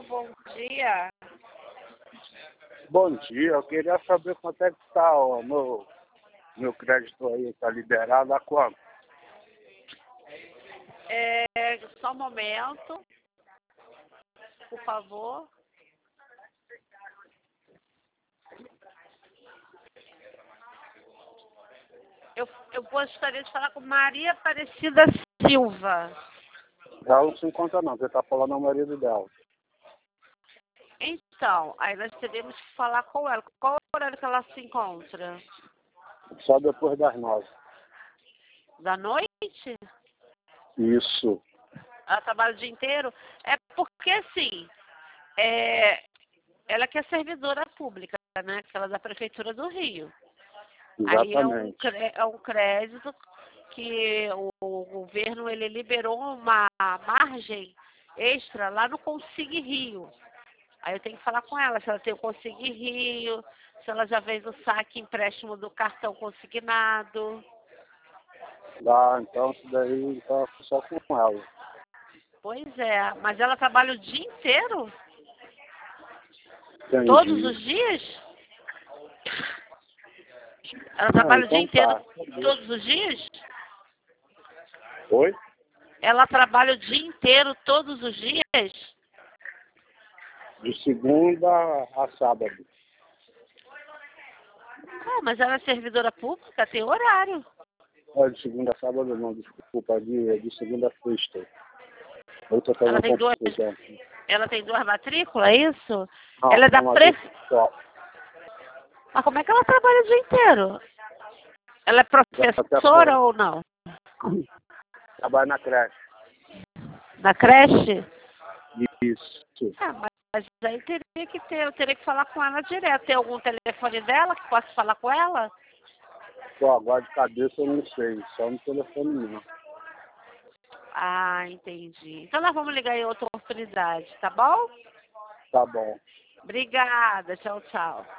Alô, bom dia. Bom dia, eu queria saber quanto é que está o meu crédito aí, está liberado a quanto? Só um momento, por favor. Eu gostaria de falar com Maria Aparecida Silva. Ela não se encontra não, você está falando ao marido dela. Então, aí nós teríamos que falar com ela. Qual horário que ela se encontra? Só depois das 9. Da noite? Isso, Ela trabalha o dia inteiro? É porque, assim, ela que é servidora pública, né? Que ela é da Prefeitura do Rio. Aí exatamente. é um crédito que o governo ele liberou uma margem extra lá no Consigue Rio. Aí eu tenho que falar com ela se ela tem o Consigue Rio, se ela já fez o saque empréstimo do cartão consignado. Então isso daí está só com ela. Pois é, mas ela trabalha o dia inteiro? Entendi. Todos os dias? Ela trabalha o dia Então inteiro tá. todos os dias? Oi? Ela trabalha o dia inteiro todos os dias? De segunda a sábado. Ah, mas ela é servidora pública, tem horário. De segunda a sábado não, desculpa, de segunda a sexta. Eu estou Ela fazendo tem duas, confusão. ela tem duas matrículas, é isso? Não, Ela é da uma Pre... vez só. Mas como é que ela trabalha o dia inteiro? Ela é professora ou não? Trabalho na creche. Na creche? Isso. Ah, mas aí teria que ter, eu teria que falar com ela direto. Tem algum telefone dela que possa falar com ela? Pô, agora de cabeça eu não sei, só no telefone não. Ah, entendi. Então nós vamos ligar em outra oportunidade, tá bom? Tá bom. Obrigada, tchau, tchau.